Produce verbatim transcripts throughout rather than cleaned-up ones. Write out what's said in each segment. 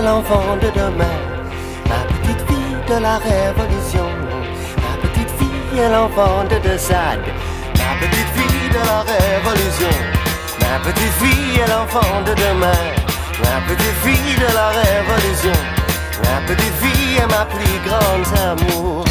l'enfant de demain. Ma petite fille de la révolution. Ma petite fille est l'enfant de De Sade. Ma petite fille de la révolution. Ma petite fille est l'enfant de demain. Ma petite fille de la révolution. Ma petite fille est ma plus grande amour.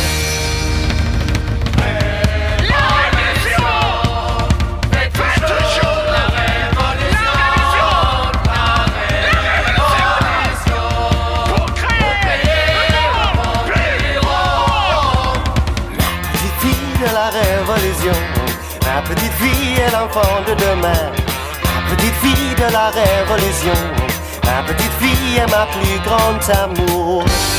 Révolution. Ma petite fille est l'enfant de demain. Ma petite fille de la révolution. Ma petite fille est ma plus grande amour.